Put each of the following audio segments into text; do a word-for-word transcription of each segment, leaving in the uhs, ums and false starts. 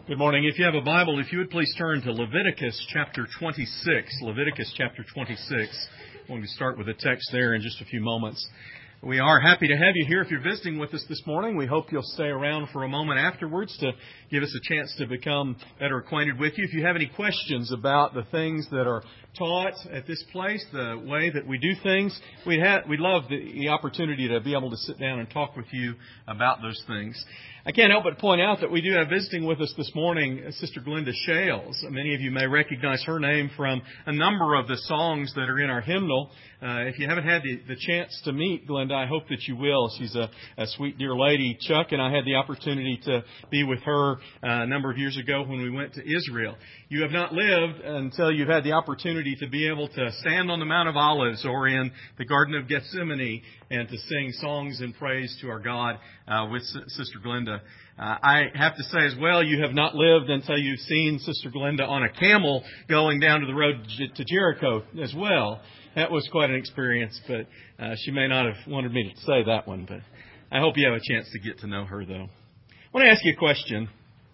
Good morning. If you have a Bible, if you would please turn to Leviticus chapter twenty-six. Leviticus chapter twenty-six. I'm going to start with a text there in just a few moments. We are happy to have you here. If you're visiting with us this morning, we hope you'll stay around for a moment afterwards to give us a chance to become better acquainted with you. If you have any questions about the things that are taught at this place, the way that we do things, we'd, have, we'd love the, the opportunity to be able to sit down and talk with you about those things. I can't help but point out that we do have visiting with us this morning Sister Glenda Shales. Many of you may recognize her name from a number of the songs that are in our hymnal. Uh, if you haven't had the, the chance to meet Glenda, I hope that you will. She's a, a sweet, dear lady. Chuck and I had the opportunity to be with her uh, a number of years ago when we went to Israel. You have not lived until you've had the opportunity to be able to stand on the Mount of Olives or in the Garden of Gethsemane and to sing songs in praise to our God uh, with S- Sister Glenda. Uh, I have to say as well, you have not lived until you've seen Sister Glenda on a camel going down to the road to Jericho as well. That was quite an experience, but uh, she may not have wanted me to say that one. But I hope you have a chance to get to know her, though. I want to ask you a question.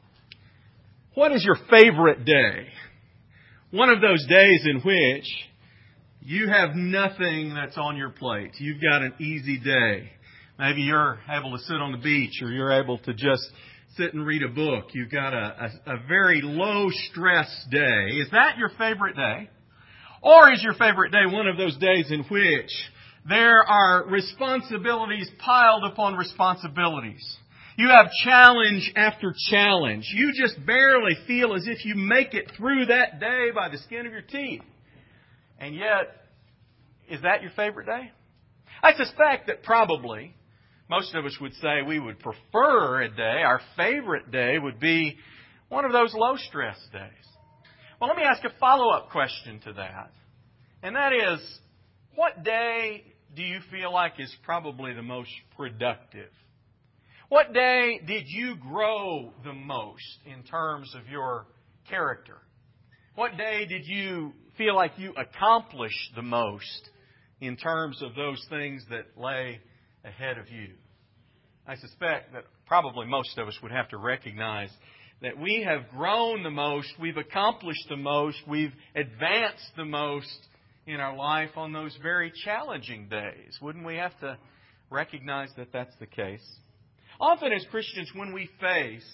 What is your favorite day? One of those days in which you have nothing that's on your plate. You've got an easy day. Maybe you're able to sit on the beach or you're able to just sit and read a book. You've got a, a, a very low-stress day. Is that your favorite day? Or is your favorite day one of those days in which there are responsibilities piled upon responsibilities? You have challenge after challenge. You just barely feel as if you make it through that day by the skin of your teeth. And yet, is that your favorite day? I suspect that probably most of us would say we would prefer a day, our favorite day would be one of those low-stress days. Well, let me ask a follow-up question to that. And that is, what day do you feel like is probably the most productive? What day did you grow the most in terms of your character? What day did you feel like you accomplished the most in terms of those things that lay ahead of you? I suspect that probably most of us would have to recognize that we have grown the most, we've accomplished the most, we've advanced the most in our life on those very challenging days. Wouldn't we have to recognize that that's the case? Often as Christians, when we face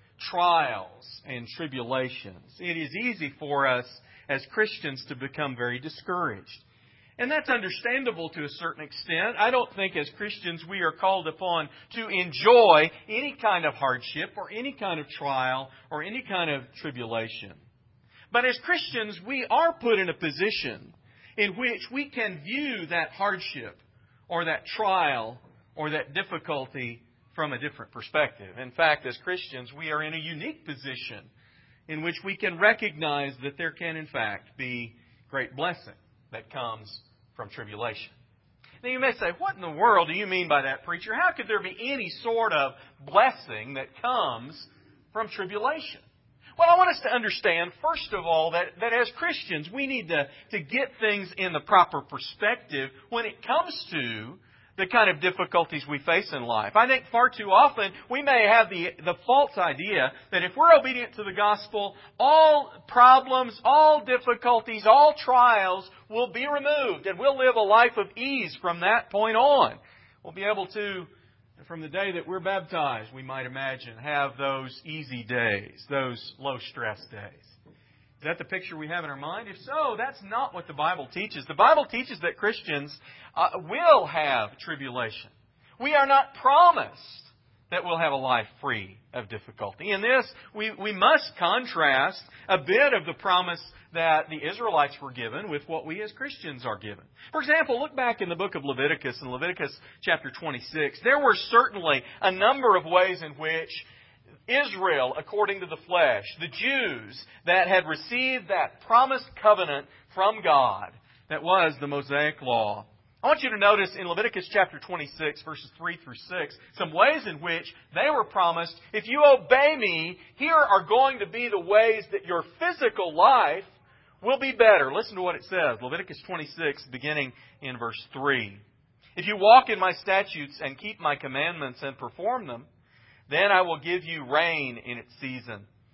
trials and tribulations, it is easy for us as Christians to become very discouraged. And that's understandable to a certain extent. I don't think as Christians we are called upon to enjoy any kind of hardship or any kind of trial or any kind of tribulation. But as Christians, we are put in a position in which we can view that hardship or that trial or that difficulty from a different perspective. In fact, as Christians, we are in a unique position in which we can recognize that there can, in fact, be great blessing that comes from tribulation. Now you may say, what in the world do you mean by that, preacher? How could there be any sort of blessing that comes from tribulation? Well, I want us to understand, first of all, that, that as Christians, we need to, to get things in the proper perspective when it comes to the kind of difficulties we face in life. I think far too often we may have the, the false idea that if we're obedient to the gospel, all problems, all difficulties, all trials will be removed and we'll live a life of ease from that point on. We'll be able to, from the day that we're baptized, we might imagine, have those easy days, those low-stress days. Is that the picture we have in our mind? If so, that's not what the Bible teaches. The Bible teaches that Christians uh, will have tribulation. We are not promised that we'll have a life free of difficulty. In this, we, we must contrast a bit of the promise that the Israelites were given with what we as Christians are given. For example, look back in the book of Leviticus, in Leviticus chapter twenty-six. There were certainly a number of ways in which Israel, according to the flesh, the Jews that had received that promised covenant from God, that was the Mosaic Law. I want you to notice in Leviticus chapter twenty-six, verses three through six, some ways in which they were promised, if you obey me, here are going to be the ways that your physical life will be better. Listen to what it says. Leviticus twenty-six, beginning in verse three. If you walk in my statutes and keep my commandments and perform them, then I will give you rain in its season,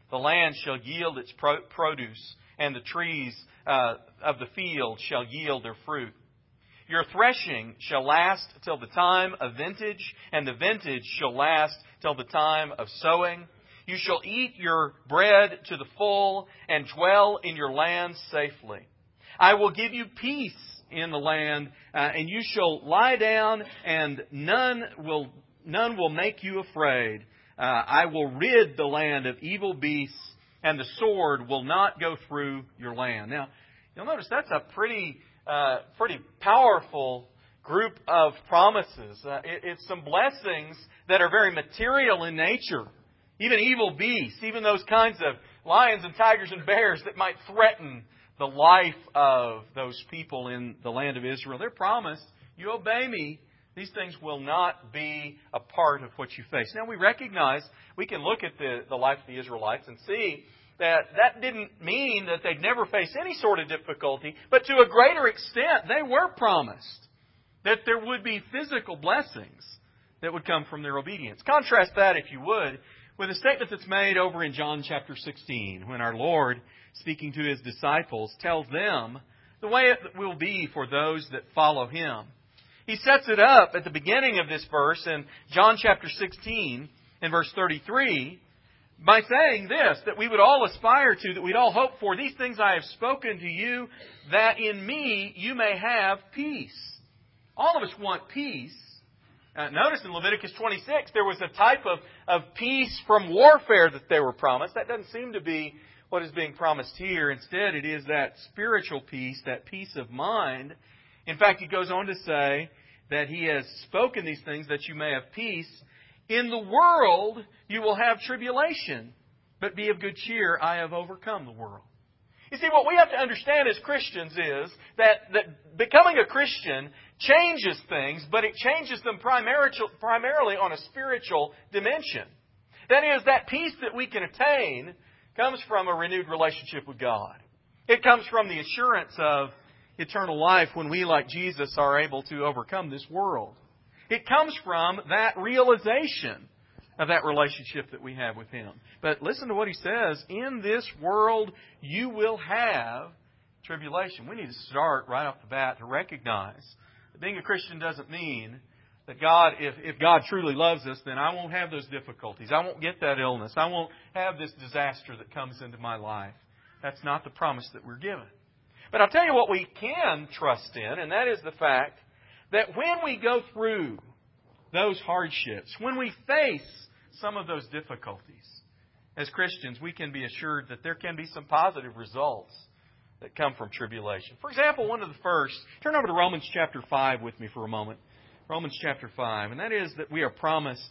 The land shall yield its pro- produce, and the trees uh, of the field shall yield their fruit. Your threshing shall last till the time of vintage, and the vintage shall last till the time of sowing. You shall eat your bread to the full, and dwell in your land safely. I will give you peace in the land, uh, and you shall lie down, and none will none will make you afraid. Uh, I will rid the land of evil beasts, and the sword will not go through your land. Now, you'll notice that's a pretty uh, pretty powerful group of promises. Uh, it, it's some blessings that are very material in nature. Even evil beasts, even those kinds of lions and tigers and bears that might threaten the life of those people in the land of Israel. They're promised, you obey me, these things will not be a part of what you face. Now we recognize, we can look at the, the life of the Israelites and see that that didn't mean that they'd never face any sort of difficulty, but to a greater extent they were promised that there would be physical blessings that would come from their obedience. Contrast that, if you would, with a statement that's made over in John chapter sixteen, when our Lord, speaking to His disciples, tells them the way it will be for those that follow Him. He sets it up at the beginning of this verse in John chapter sixteen, in verse thirty-three, by saying this, that we would all aspire to, that we'd all hope for. These things I have spoken to you, that in me you may have peace. All of us want peace. Uh, notice in Leviticus twenty-six, there was a type of, of peace from warfare that they were promised. That doesn't seem to be what is being promised here. Instead, it is that spiritual peace, that peace of mind. In fact, He goes on to say that He has spoken these things that you may have peace. In the world you will have tribulation, but be of good cheer, I have overcome the world. You see, what we have to understand as Christians is that, that becoming a Christian changes things, but it changes them primarily on a spiritual dimension. That is, that peace that we can attain comes from a renewed relationship with God. It comes from the assurance of eternal life when we, like Jesus, are able to overcome this world. It comes from that realization of that relationship that we have with Him. But listen to what He says. In this world you will have tribulation. We need to start right off the bat to recognize that being a Christian doesn't mean that God, if, if God truly loves us, then I won't have those difficulties. I won't get that illness. I won't have this disaster that comes into my life. That's not the promise that we're given. But I'll tell you what we can trust in, and that is the fact that when we go through those hardships, when we face some of those difficulties, as Christians, we can be assured that there can be some positive results that come from tribulation. For example, one of the first, turn over to Romans chapter five with me for a moment. Romans chapter five, and that is that we are promised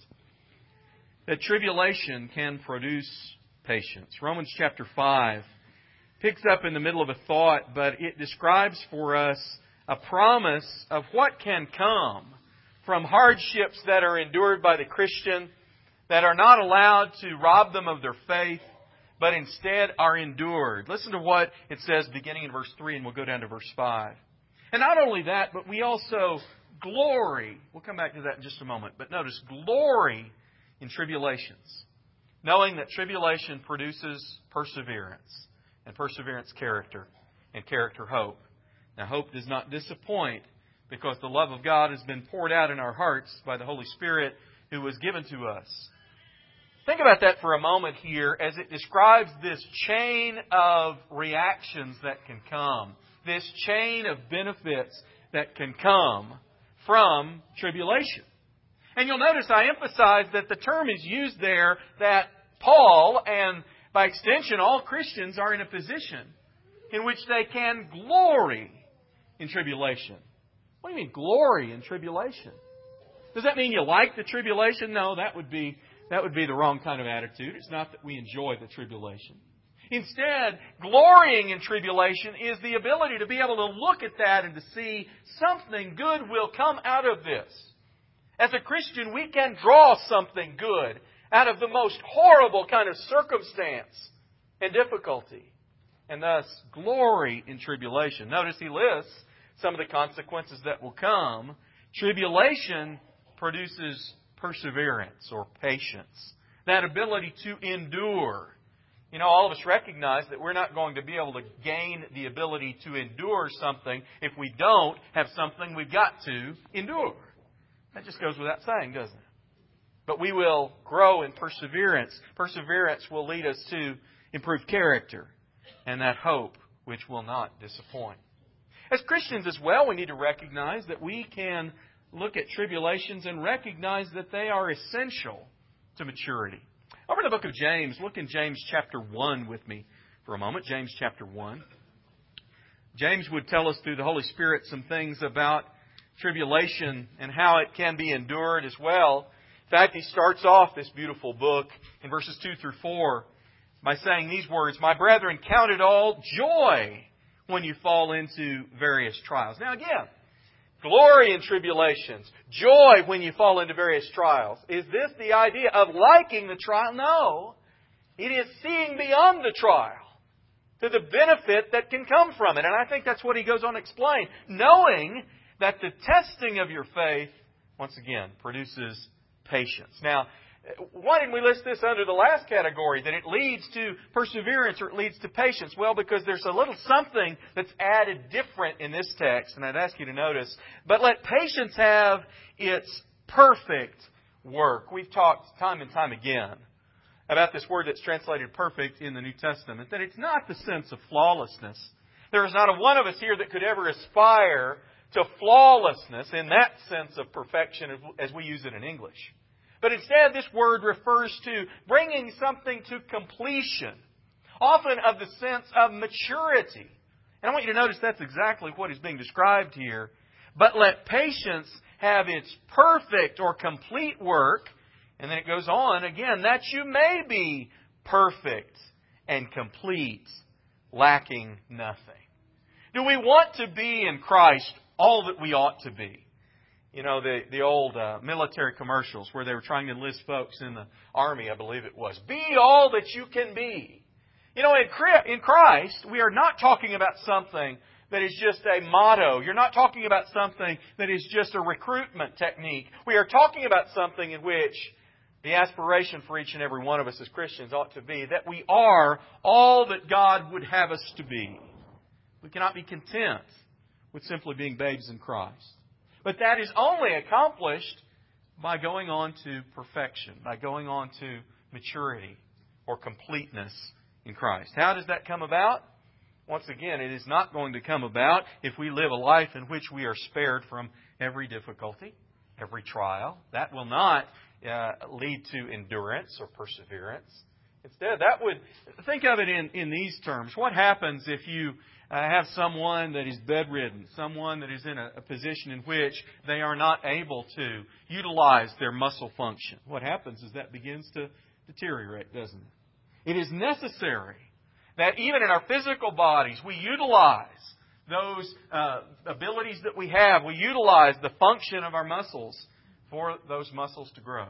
that tribulation can produce patience. Romans chapter five picks up in the middle of a thought, but it describes for us a promise of what can come from hardships that are endured by the Christian, that are not allowed to rob them of their faith, but instead are endured. Listen to what it says beginning in verse three, and we'll go down to verse five. And not only that, but we also glory. We'll come back to that in just a moment. But notice, glory in tribulations, knowing that tribulation produces perseverance, and perseverance character, and character hope. Now, hope does not disappoint, because the love of God has been poured out in our hearts by the Holy Spirit who was given to us. Think about that for a moment here as it describes this chain of reactions that can come, this chain of benefits that can come from tribulation. And you'll notice I emphasize that the term is used there that Paul, and by extension all Christians, are in a position in which they can glory in tribulation. What do you mean, glory in tribulation? Does that mean you like the tribulation? No, that would be that would be the wrong kind of attitude. It's not that we enjoy the tribulation. Instead, glorying in tribulation is the ability to be able to look at that and to see something good will come out of this. As a Christian, we can draw something good out of the most horrible kind of circumstance and difficulty, and thus glory in tribulation. Notice he lists some of the consequences that will come. Tribulation produces perseverance or patience, that ability to endure You know, all of us recognize that we're not going to be able to gain the ability to endure something if we don't have something we've got to endure. That just goes without saying, doesn't it? But we will grow in perseverance. Perseverance will lead us to improved character and that hope which will not disappoint. As Christians as well, we need to recognize that we can look at tribulations and recognize that they are essential to maturity. Over in the book of James, look in James chapter one with me for a moment. James chapter one. James would tell us through the Holy Spirit some things about tribulation and how it can be endured as well. In fact, he starts off this beautiful book in verses two through four by saying these words, "My brethren, count it all joy when you fall into various trials." Now again, glory in tribulations, joy when you fall into various trials. Is this the idea of liking the trial? No. It is seeing beyond the trial to the benefit that can come from it. And I think that's what he goes on to explain. Knowing that the testing of your faith, once again, produces patience. Now, why didn't we list this under the last category, that it leads to perseverance or it leads to patience? Well, because there's a little something that's added different in this text, and I'd ask you to notice. But let patience have its perfect work. We've talked time and time again about this word that's translated perfect in the New Testament, that it's not the sense of flawlessness. There is not a one of us here that could ever aspire to flawlessness in that sense of perfection as we use it in English. But instead, this word refers to bringing something to completion, often of the sense of maturity. And I want you to notice that's exactly what is being described here. But let patience have its perfect or complete work. And then it goes on again, that you may be perfect and complete, lacking nothing. Do we want to be in Christ all that we ought to be? You know, the, the old uh, military commercials where they were trying to enlist folks in the Army, I believe it was. Be all that you can be. You know, in, in Christ, we are not talking about something that is just a motto. You're not talking about something that is just a recruitment technique. We are talking about something in which the aspiration for each and every one of us as Christians ought to be that we are all that God would have us to be. We cannot be content with simply being babes in Christ. But that is only accomplished by going on to perfection, by going on to maturity or completeness in Christ. How does that come about? Once again, it is not going to come about if we live a life in which we are spared from every difficulty, every trial. That will not uh, lead to endurance or perseverance. Instead, that would, think of it in, in these terms. What happens if you uh, have someone that is bedridden, someone that is in a, a position in which they are not able to utilize their muscle function? What happens is that begins to deteriorate, doesn't it? It is necessary that even in our physical bodies, we utilize those uh, abilities that we have. We utilize the function of our muscles for those muscles to grow.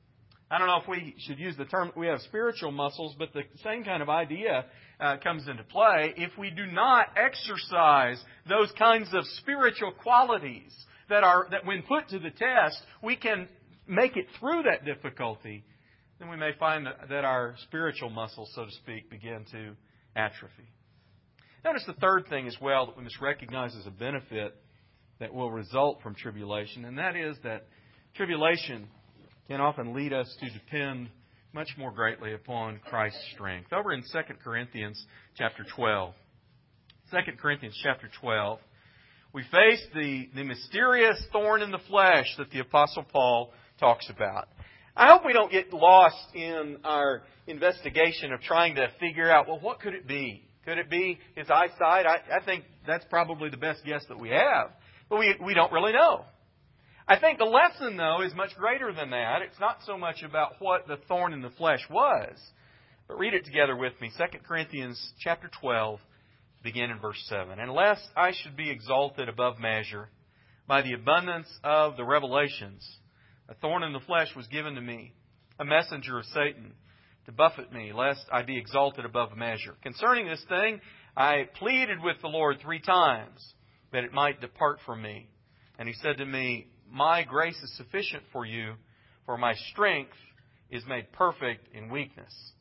I don't know if we should use the term, we have spiritual muscles, but the same kind of idea uh, comes into play. If we do not exercise those kinds of spiritual qualities that are that when put to the test, we can make it through that difficulty, then we may find that, that our spiritual muscles, so to speak, begin to atrophy. Notice the third thing as well that we must recognize as a benefit that will result from tribulation, and that is that tribulation can often lead us to depend much more greatly upon Christ's strength. Over in Second Corinthians chapter twelve. Second Corinthians chapter twelve, we face the, the mysterious thorn in the flesh that the Apostle Paul talks about. I hope we don't get lost in our investigation of trying to figure out, well, what could it be? Could it be his eyesight? I, I think that's probably the best guess that we have. But we, we don't really know. I think the lesson, though, is much greater than that. It's not so much about what the thorn in the flesh was. But read it together with me. Second Corinthians chapter twelve, begin in verse seven. And lest I should be exalted above measure by the abundance of the revelations, a thorn in the flesh was given to me, a messenger of Satan, to buffet me, lest I be exalted above measure. Concerning this thing, I pleaded with the Lord three times that it might depart from me. And He said to me, my grace is sufficient for you, for my strength is made perfect in weakness.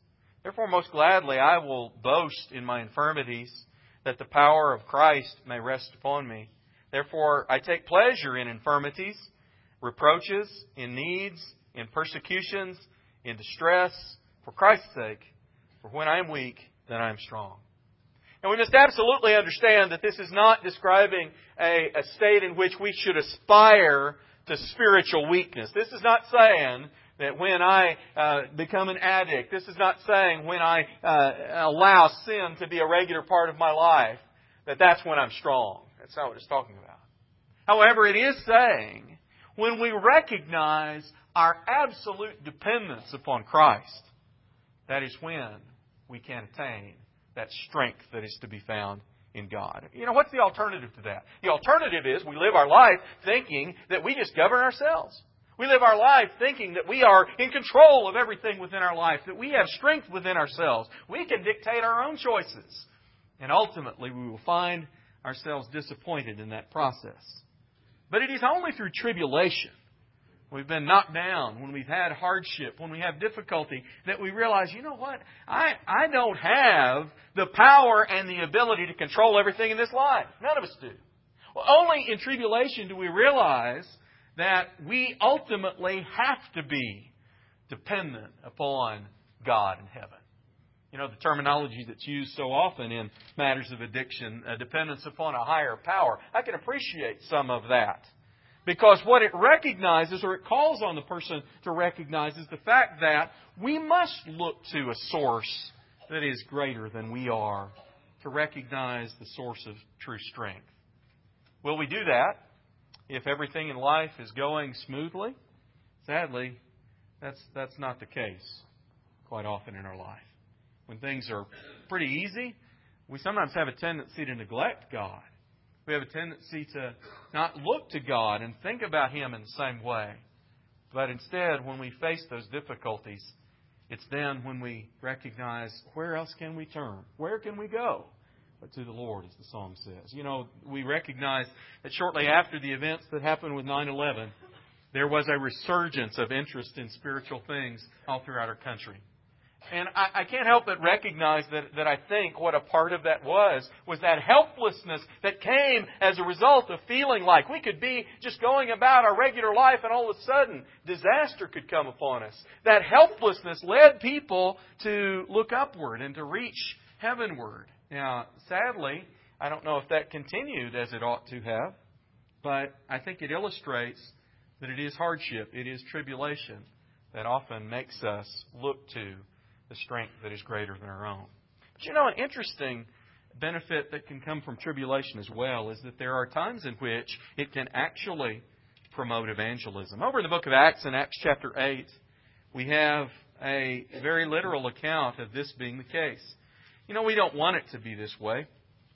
Therefore, most gladly, I will boast in my infirmities, that the power of Christ may rest upon me. Therefore, I take pleasure in infirmities, reproaches, in needs, in persecutions, in distress, for Christ's sake. For when I am weak, then I am strong. And we must absolutely understand that this is not describing a, a state in which we should aspire to spiritual weakness. This is not saying that when I uh, become an addict, this is not saying when I uh, allow sin to be a regular part of my life, that that's when I'm strong. That's not what it's talking about. However, it is saying when we recognize our absolute dependence upon Christ, that is when we can attain that strength that is to be found in God. You know, what's the alternative to that? The alternative is we live our life thinking that we just govern ourselves. We live our life thinking that we are in control of everything within our life, that we have strength within ourselves. We can dictate our own choices. And ultimately, we will find ourselves disappointed in that process. But it is only through tribulation, we've been knocked down, when we've had hardship, when we have difficulty, that we realize, you know what? I, I don't have the power and the ability to control everything in this life. None of us do. Well, only in tribulation do we realize that we ultimately have to be dependent upon God in heaven. You know, the terminology that's used so often in matters of addiction, a dependence upon a higher power. I can appreciate some of that. Because what it recognizes, or it calls on the person to recognize, is the fact that we must look to a source that is greater than we are to recognize the source of true strength. Will we do that if everything in life is going smoothly? Sadly, that's that's not the case quite often in our life. When things are pretty easy, we sometimes have a tendency to neglect God. We have a tendency to not look to God and think about Him in the same way. But instead, when we face those difficulties, it's then when we recognize, where else can we turn? Where can we go? But to the Lord, as the song says. You know, we recognize that shortly after the events that happened with nine eleven, there was a resurgence of interest in spiritual things all throughout our country. And I, I can't help but recognize that, that I think what a part of that was, was that helplessness that came as a result of feeling like we could be just going about our regular life and all of a sudden disaster could come upon us. That helplessness led people to look upward and to reach heavenward. Now, sadly, I don't know if that continued as it ought to have, but I think it illustrates that it is hardship, it is tribulation that often makes us look to the strength that is greater than our own. But you know, an interesting benefit that can come from tribulation as well is that there are times in which it can actually promote evangelism. Over in the book of Acts, in Acts chapter eight, we have a very literal account of this being the case. You know, we don't want it to be this way.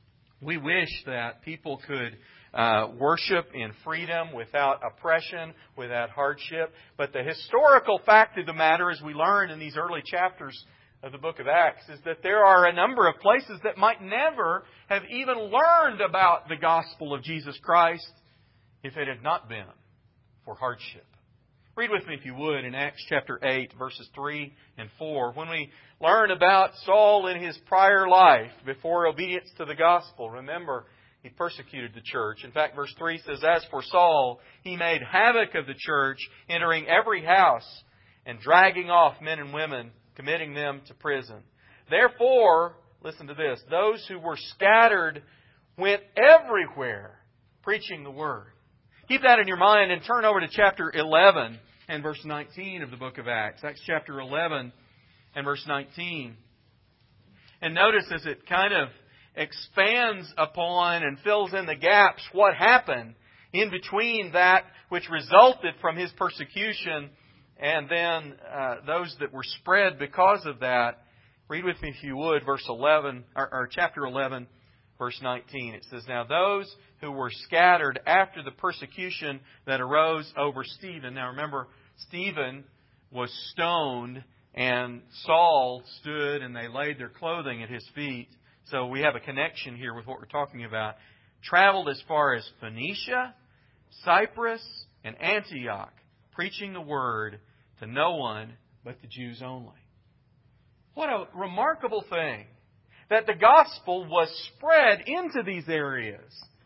We wish that people could uh, worship in freedom, without oppression, without hardship. But the historical fact of the matter, as we learn in these early chapters of the book of Acts, is that there are a number of places that might never have even learned about the gospel of Jesus Christ if it had not been for hardship. Read with me, if you would, in Acts chapter eight, verses three and four. When we learn about Saul in his prior life, before obedience to the gospel, remember, he persecuted the church. In fact, verse three says, "As for Saul, he made havoc of the church, entering every house and dragging off men and women, committing them to prison. Therefore," listen to this, "those who were scattered went everywhere preaching the word." Keep that in your mind and turn over to chapter eleven and verse nineteen of the book of Acts. Acts chapter eleven and verse nineteen. And notice as it kind of expands upon and fills in the gaps what happened in between that which resulted from his persecution and then uh, those that were spread because of that. Read with me, if you would, verse eleven or, or chapter eleven, verse nineteen. It says, "Now those who were scattered after the persecution that arose over Stephen." Now remember, Stephen was stoned and Saul stood and they laid their clothing at his feet. So we have a connection here with what we're talking about. "Traveled as far as Phoenicia, Cyprus, and Antioch, preaching the word to no one but the Jews only." what a remarkable thing that the gospel was spread into these areas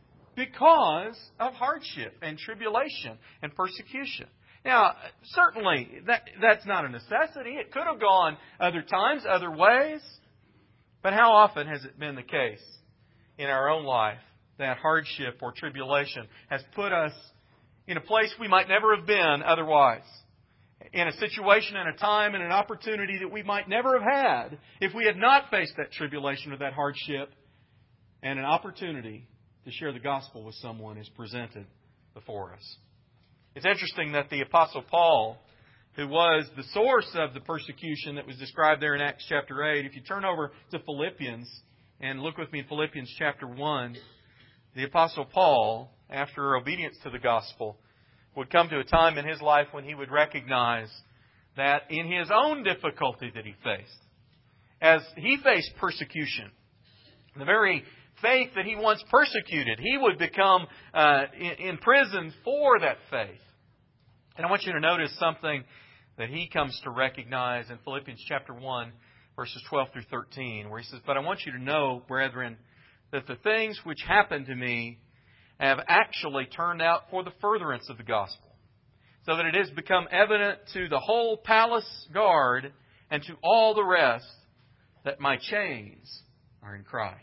because of hardship and tribulation and persecution. Now, certainly, that, that's not a necessity. It could have gone other times, other ways. But how often has it been the case in our own life that hardship or tribulation has put us in a place we might never have been otherwise? In a situation and a time and an opportunity that we might never have had if we had not faced that tribulation or that hardship, and an opportunity to share the gospel with someone is presented before us. It's interesting that the Apostle Paul, who was the source of the persecution that was described there in Acts chapter eight, if you turn over to Philippians and look with me in Philippians chapter one, the Apostle Paul, after obedience to the gospel, would come to a time in his life when he would recognize that in his own difficulty that he faced, as he faced persecution, the very faith that he once persecuted, he would become uh, imprisoned for that faith. And I want you to notice something that he comes to recognize in Philippians chapter one, verses twelve through thirteen, where he says, "But I want you to know, brethren, that the things which happened to me have actually turned out for the furtherance of the gospel, so that it has become evident to the whole palace guard and to all the rest that my chains are in Christ."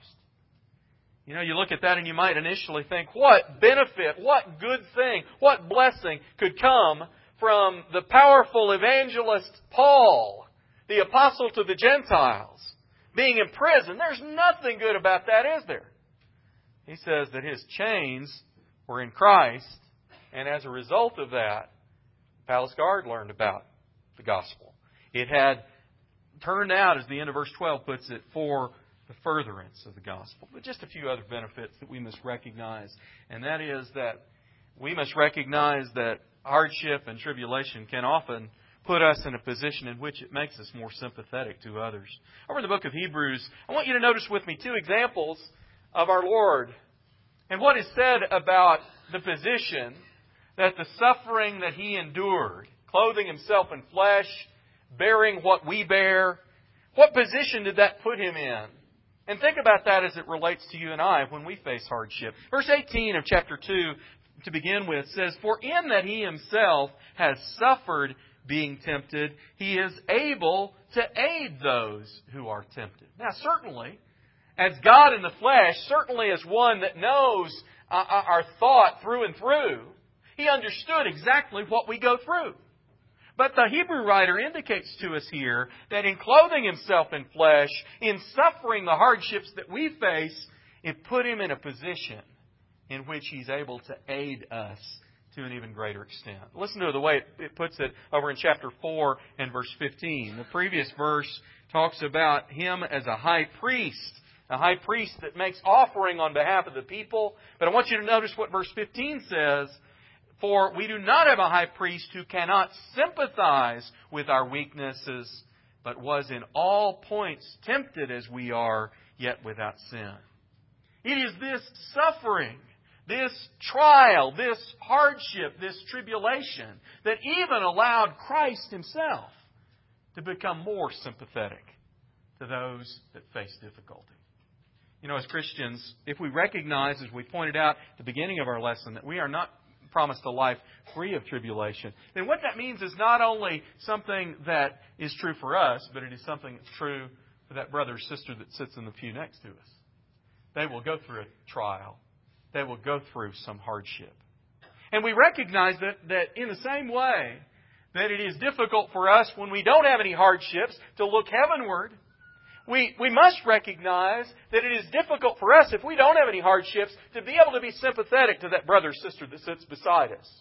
You know, you look at that and you might initially think, what benefit, what good thing, what blessing could come from the powerful evangelist Paul, the apostle to the Gentiles, being in prison? There's nothing good about that, is there? He says that his chains were in Christ, and as a result of that, the palace guard learned about the gospel. It had turned out, as the end of verse twelve puts it, for the furtherance of the gospel. But just a few other benefits that we must recognize, and that is that we must recognize that hardship and tribulation can often put us in a position in which it makes us more sympathetic to others. Over in the book of Hebrews, I want you to notice with me two examples of our Lord and what is said about the position that the suffering that He endured, clothing Himself in flesh, bearing what we bear, what position did that put Him in? And think about that as it relates to you and I when we face hardship. Verse eighteen of chapter two, to begin with, says, "For in that He Himself has suffered being tempted, He is able to aid those who are tempted." Now, certainly, as God in the flesh, certainly as one that knows our thought through and through, He understood exactly what we go through. But the Hebrew writer indicates to us here that in clothing Himself in flesh, in suffering the hardships that we face, it put Him in a position in which He's able to aid us to an even greater extent. Listen to the way it puts it over in chapter four and verse fifteen. The previous verse talks about Him as a high priest, a high priest that makes offering on behalf of the people. But I want you to notice what verse fifteen says. "For we do not have a high priest who cannot sympathize with our weaknesses, but was in all points tempted as we are, yet without sin." It is this suffering, this trial, this hardship, this tribulation that even allowed Christ Himself to become more sympathetic to those that face difficulty. You know, as Christians, if we recognize, as we pointed out at the beginning of our lesson, that we are not promised a life free of tribulation, then what that means is not only something that is true for us, but it is something that's true for that brother or sister that sits in the pew next to us. They will go through a trial. They will go through some hardship. And we recognize that, that in the same way that it is difficult for us when we don't have any hardships to look heavenward, We, we must recognize that it is difficult for us, if we don't have any hardships, to be able to be sympathetic to that brother or sister that sits beside us.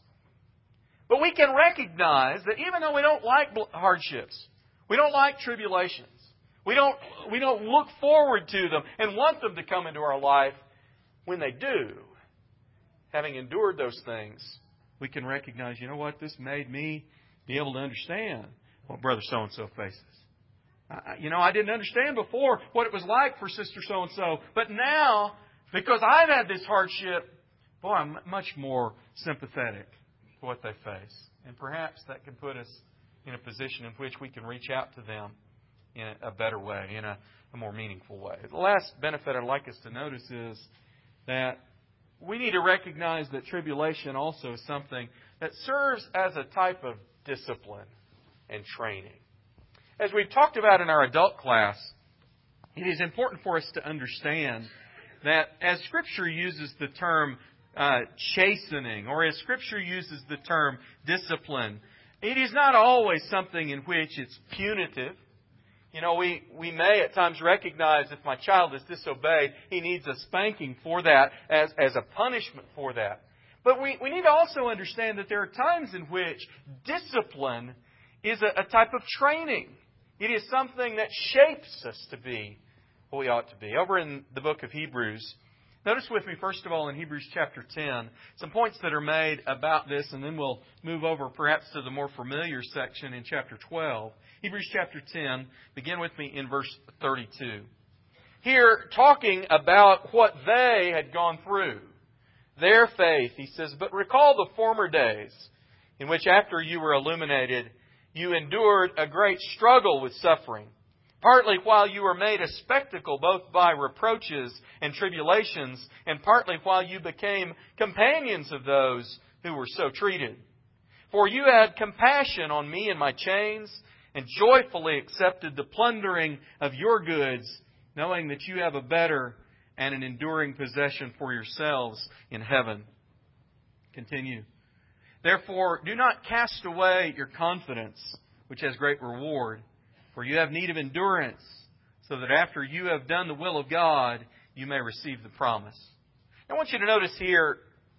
But we can recognize that even though we don't like hardships, we don't like tribulations, we don't, we don't look forward to them and want them to come into our life, when they do, having endured those things, we can recognize, you know what, this made me be able to understand what brother so-and-so faces. You know, I didn't understand before what it was like for sister so-and-so. But now, because I've had this hardship, boy, I'm much more sympathetic to what they face. And perhaps that can put us in a position in which we can reach out to them in a better way, in a, a more meaningful way. The last benefit I'd like us to notice is that we need to recognize that tribulation also is something that serves as a type of discipline and training. As we've talked about in our adult class, it is important for us to understand that as Scripture uses the term uh, chastening, or as Scripture uses the term discipline, it is not always something in which it's punitive. You know, we, we may at times recognize if my child has disobeyed, he needs a spanking for that as, as a punishment for that. But we, we need to also understand that there are times in which discipline is a, a type of training. It is something that shapes us to be what we ought to be. Over in the book of Hebrews, notice with me, first of all, in Hebrews chapter ten, some points that are made about this, and then we'll move over perhaps to the more familiar section in chapter twelve. Hebrews chapter ten, begin with me in verse thirty-two. Here, talking about what they had gone through, their faith, he says, "But recall the former days, in which after you were illuminated, you endured a great struggle with suffering, partly while you were made a spectacle both by reproaches and tribulations, and partly while you became companions of those who were so treated. For you had compassion on me in my chains, and joyfully accepted the plundering of your goods, knowing that you have a better and an enduring possession for yourselves in heaven." Continue. "Therefore, do not cast away your confidence, which has great reward. For you have need of endurance, so that after you have done the will of God, you may receive the promise." I want you to notice here,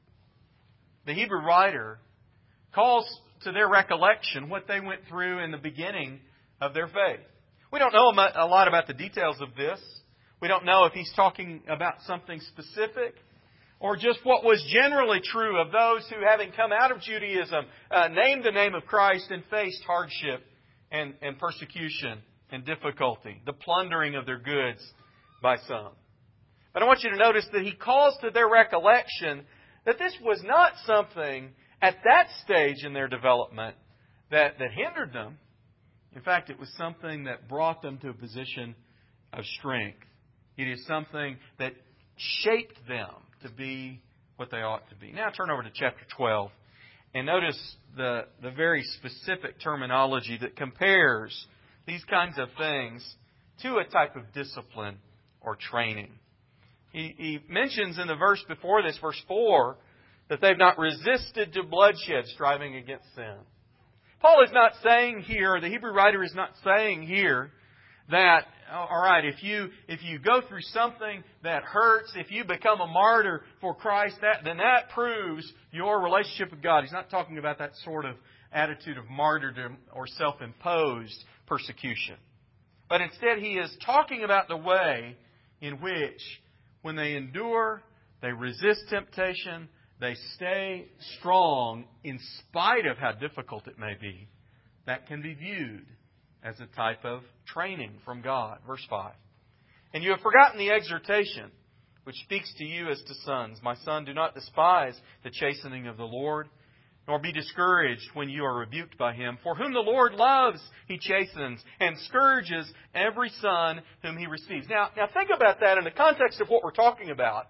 the Hebrew writer calls to their recollection what they went through in the beginning of their faith. We don't know a lot about the details of this. We don't know if he's talking about something specific, or just what was generally true of those who, having come out of Judaism, uh, named the name of Christ and faced hardship and, and persecution and difficulty, the plundering of their goods by some. But I want you to notice that he calls to their recollection that this was not something at that stage in their development that, that hindered them. In fact, it was something that brought them to a position of strength. It is something that shaped them to be what they ought to be. Now turn over to chapter twelve and notice the, the very specific terminology that compares these kinds of things to a type of discipline or training. He, he mentions in the verse before this, verse four, that they've not resisted to bloodshed, striving against sin. Paul is not saying here, the Hebrew writer is not saying here that, all right, if you if you go through something that hurts, if you become a martyr for Christ, that then that proves your relationship with God. He's not talking about that sort of attitude of martyrdom or self-imposed persecution. But instead, he is talking about the way in which, when they endure, they resist temptation, they stay strong in spite of how difficult it may be. That can be viewed as a type of training from God. Verse five. "And you have forgotten the exhortation which speaks to you as to sons. My son, do not despise the chastening of the Lord, nor be discouraged when you are rebuked by Him. For whom the Lord loves, He chastens, and scourges every son whom He receives." Now, now think about that in the context of what we're talking about.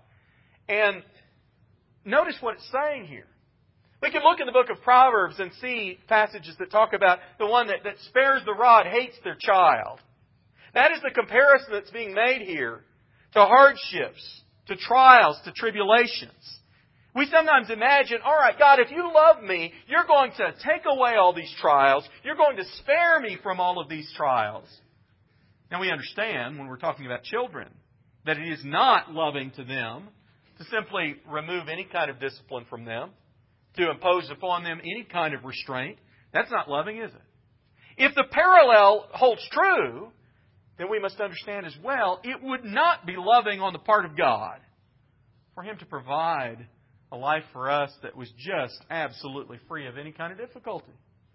And notice what it's saying here. We can look in the book of Proverbs and see passages that talk about the one that, that spares the rod hates their child. That is the comparison that's being made here to hardships, to trials, to tribulations. We sometimes imagine, all right, God, if you love me, you're going to take away all these trials. You're going to spare me from all of these trials. Now we understand when we're talking about children that it is not loving to them to simply remove any kind of discipline from them, to impose upon them any kind of restraint. That's not loving, is it? If the parallel holds true, then we must understand as well, it would not be loving on the part of God for Him to provide a life for us that was just absolutely free of any kind of difficulty.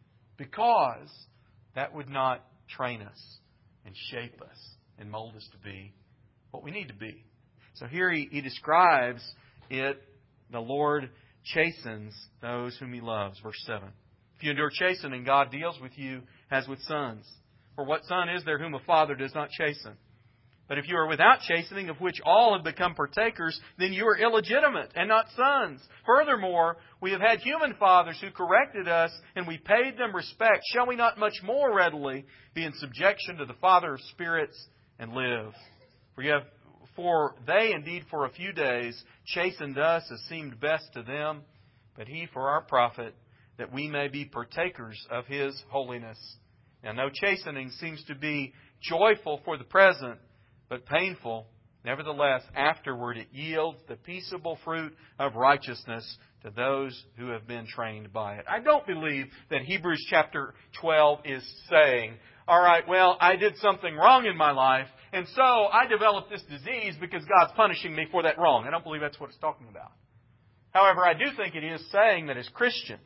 Because that would not train us and shape us and mold us to be what we need to be. So here he, he describes it, the Lord chastens those whom He loves. Verse seven. "If you endure chastening, God deals with you as with sons. For what son is there whom a father does not chasten? But if you are without chastening, of which all have become partakers, then you are illegitimate and not sons. Furthermore, we have had human fathers who corrected us, and we paid them respect. Shall we not much more readily be in subjection to the Father of spirits and live? For you have, for they indeed for a few days chastened us as seemed best to them, but He for our profit, that we may be partakers of His holiness. Now, no chastening seems to be joyful for the present, but painful. Nevertheless, afterward it yields the peaceable fruit of righteousness to those who have been trained by it. I don't believe that Hebrews chapter twelve is saying, all right, well, I did something wrong in my life, and so I developed this disease because God's punishing me for that wrong. I don't believe that's what it's talking about. However, I do think it is saying that as Christians,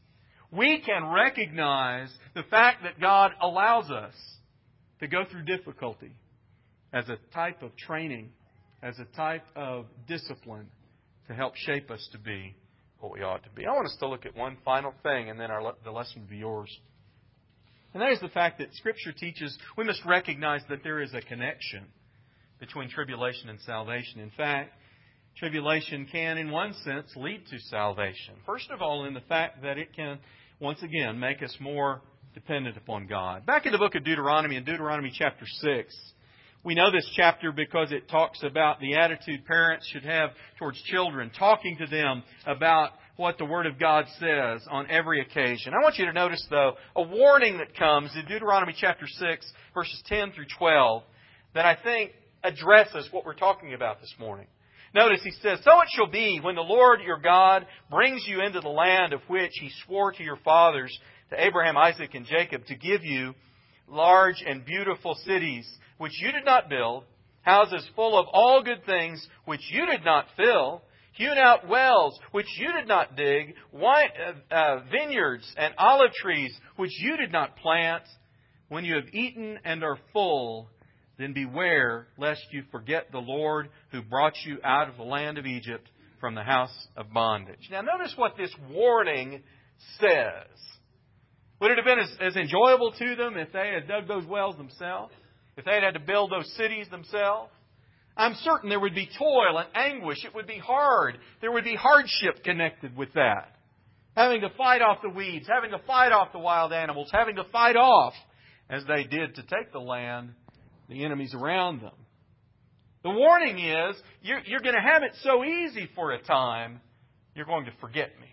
we can recognize the fact that God allows us to go through difficulty as a type of training, as a type of discipline to help shape us to be what we ought to be. I want us to look at one final thing, and then our, the lesson will be yours. And that is the fact that Scripture teaches we must recognize that there is a connection between tribulation and salvation. In fact, tribulation can, in one sense, lead to salvation. First of all, in the fact that it can, once again, make us more dependent upon God. Back in the book of Deuteronomy, in Deuteronomy chapter six, we know this chapter because it talks about the attitude parents should have towards children, talking to them about what the Word of God says on every occasion. I want you to notice, though, a warning that comes in Deuteronomy chapter six, verses ten through twelve, that I think addresses what we're talking about this morning. Notice he says, "So it shall be when the Lord your God brings you into the land of which He swore to your fathers, to Abraham, Isaac, and Jacob, to give you large and beautiful cities, which you did not build, houses full of all good things, which you did not fill, hewn out wells, which you did not dig, wine, uh, uh, vineyards and olive trees, which you did not plant. When you have eaten and are full, then beware lest you forget the Lord who brought you out of the land of Egypt from the house of bondage." Now notice what this warning says. Would it have been as, as enjoyable to them if they had dug those wells themselves? If they had had to build those cities themselves? I'm certain there would be toil and anguish. It would be hard. There would be hardship connected with that. Having to fight off the weeds, having to fight off the wild animals, having to fight off, as they did to take the land, the enemies around them. The warning is, you're, you're going to have it so easy for a time, you're going to forget me.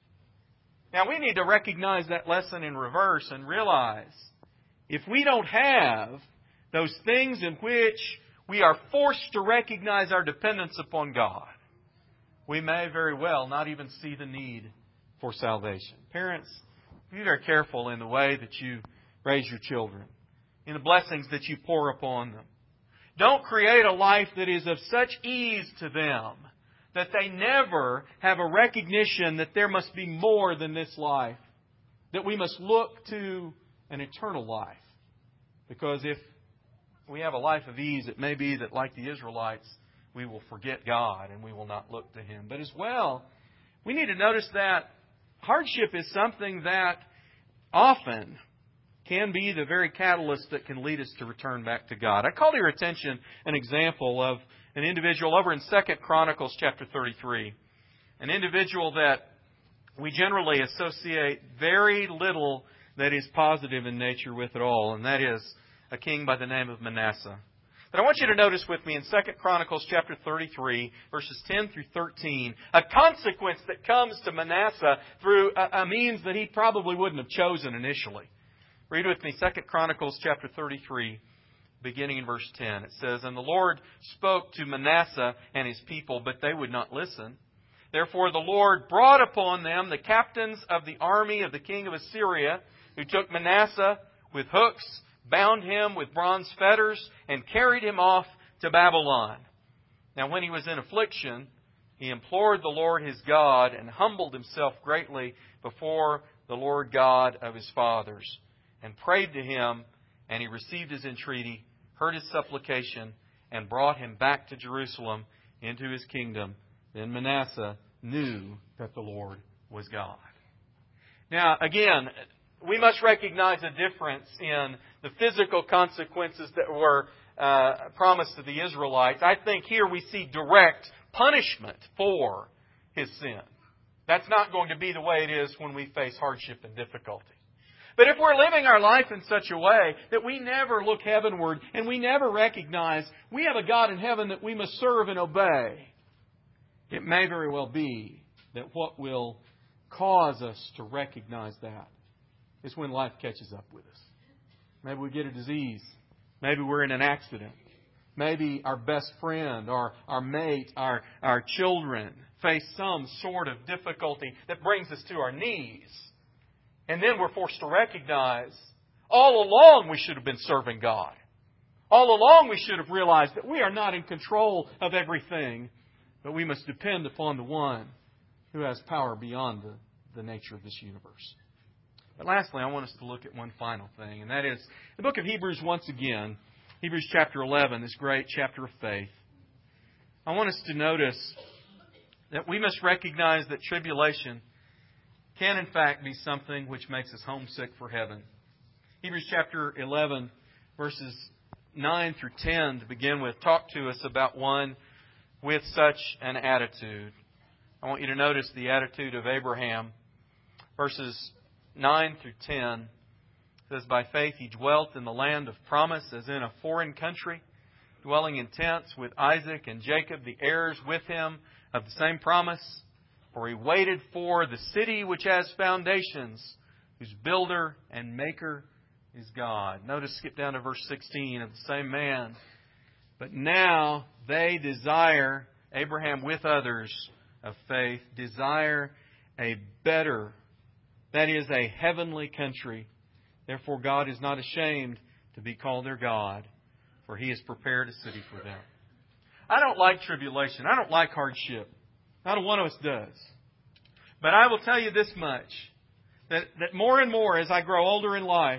Now, we need to recognize that lesson in reverse and realize if we don't have those things in which we are forced to recognize our dependence upon God, we may very well not even see the need for salvation. Parents, be very careful in the way that you raise your children, in the blessings that you pour upon them. Don't create a life that is of such ease to them that they never have a recognition that there must be more than this life, that we must look to an eternal life. Because if we have a life of ease, it may be that, like the Israelites, we will forget God and we will not look to Him. But as well, we need to notice that hardship is something that often can be the very catalyst that can lead us to return back to God. I call to your attention an example of an individual over in Second Chronicles chapter thirty-three. An individual that we generally associate very little that is positive in nature with at all, and that is a king by the name of Manasseh. But I want you to notice with me in Second Chronicles chapter thirty-three, verses ten through thirteen, a consequence that comes to Manasseh through a, a means that he probably wouldn't have chosen initially. Read with me Second Chronicles chapter thirty-three, beginning in verse ten. It says, "And the Lord spoke to Manasseh and his people, but they would not listen. Therefore the Lord brought upon them the captains of the army of the king of Assyria, who took Manasseh with hooks, bound him with bronze fetters, and carried him off to Babylon. Now when he was in affliction, he implored the Lord his God and humbled himself greatly before the Lord God of his fathers, and prayed to Him, and He received his entreaty, heard his supplication, and brought him back to Jerusalem into his kingdom. Then Manasseh knew that the Lord was God." Now, again, we must recognize a difference in the physical consequences that were uh, promised to the Israelites. I think here we see direct punishment for his sin. That's not going to be the way it is when we face hardship and difficulty. But if we're living our life in such a way that we never look heavenward and we never recognize we have a God in heaven that we must serve and obey, it may very well be that what will cause us to recognize that is when life catches up with us. Maybe we get a disease. Maybe we're in an accident. Maybe our best friend, or our mate, our, our children face some sort of difficulty that brings us to our knees. And then we're forced to recognize all along we should have been serving God. All along we should have realized that we are not in control of everything, but we must depend upon the one who has power beyond the, the nature of this universe. But lastly, I want us to look at one final thing, and that is the book of Hebrews once again. Hebrews chapter eleven, this great chapter of faith. I want us to notice that we must recognize that tribulation can in fact be something which makes us homesick for heaven. Hebrews chapter eleven, verses nine through ten to begin with, talk to us about one with such an attitude. I want you to notice the attitude of Abraham. Verses nine through ten says, "By faith he dwelt in the land of promise as in a foreign country, dwelling in tents with Isaac and Jacob, the heirs with him of the same promise. For he waited for the city which has foundations, whose builder and maker is God." Notice, skip down to verse sixteen of the same man. "But now they desire," Abraham with others of faith, "desire a better," that is, a heavenly country. "Therefore God is not ashamed to be called their God, for He has prepared a city for them." I don't like tribulation. I don't like hardship. Not one of us does. But I will tell you this much, that, that more and more as I grow older in life,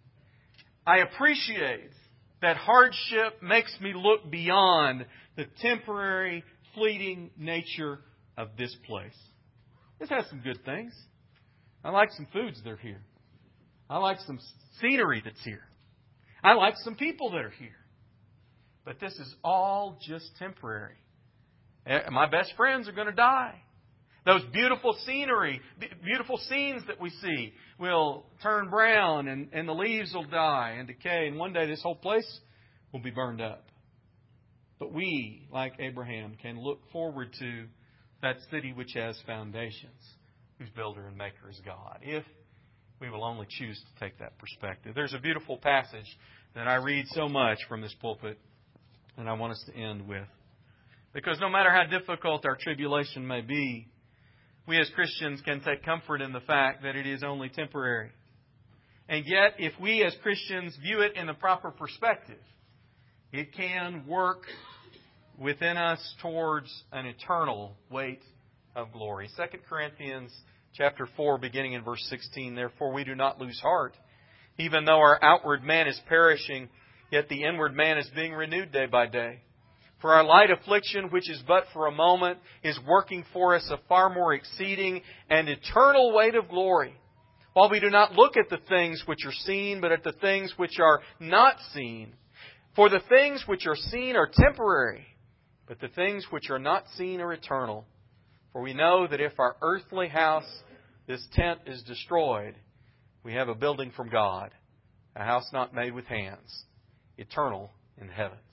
I appreciate that hardship makes me look beyond the temporary, fleeting nature of this place. This has some good things. I like some foods that are here. I like some scenery that's here. I like some people that are here. But this is all just temporary. My best friends are going to die. Those beautiful scenery, beautiful scenes that we see will turn brown and, and the leaves will die and decay. And one day this whole place will be burned up. But we, like Abraham, can look forward to that city which has foundations, whose builder and maker is God, if we will only choose to take that perspective. There's a beautiful passage that I read so much from this pulpit, and I want us to end with. Because no matter how difficult our tribulation may be, we as Christians can take comfort in the fact that it is only temporary. And yet, if we as Christians view it in the proper perspective, it can work within us towards an eternal weight of glory. Second Corinthians chapter four, beginning in verse sixteen, "Therefore we do not lose heart, even though our outward man is perishing, yet the inward man is being renewed day by day. For our light affliction, which is but for a moment, is working for us a far more exceeding and eternal weight of glory. While we do not look at the things which are seen, but at the things which are not seen. For the things which are seen are temporary, but the things which are not seen are eternal. For we know that if our earthly house, this tent, is destroyed, we have a building from God, a house not made with hands, eternal in the heavens."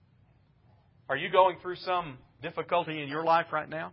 Are you going through some difficulty in your life right now?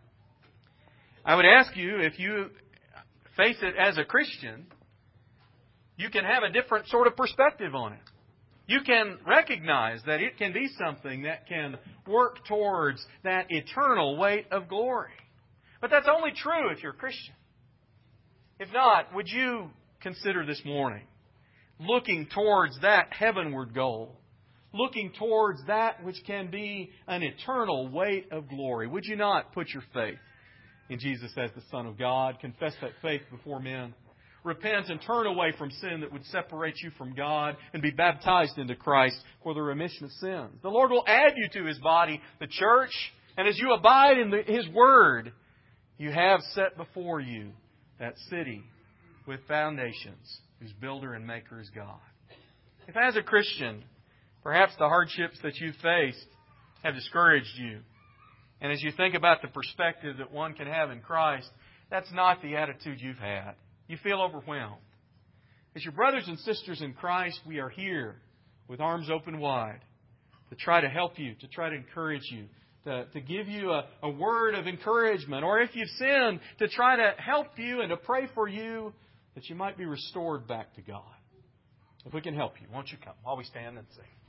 I would ask you, if you face it as a Christian, you can have a different sort of perspective on it. You can recognize that it can be something that can work towards that eternal weight of glory. But that's only true if you're a Christian. If not, would you consider this morning looking towards that heavenward goal? Looking towards that which can be an eternal weight of glory. Would you not put your faith in Jesus as the Son of God? Confess that faith before men. Repent and turn away from sin that would separate you from God, and be baptized into Christ for the remission of sins. The Lord will add you to His body, the church, and as you abide in the, His Word, you have set before you that city with foundations, whose builder and maker is God. If as a Christian, perhaps the hardships that you've faced have discouraged you, and as you think about the perspective that one can have in Christ, that's not the attitude you've had. You feel overwhelmed. As your brothers and sisters in Christ, we are here with arms open wide to try to help you, to try to encourage you, to, to give you a, a word of encouragement, or if you've sinned, to try to help you and to pray for you that you might be restored back to God. If we can help you, won't you come while we stand and sing?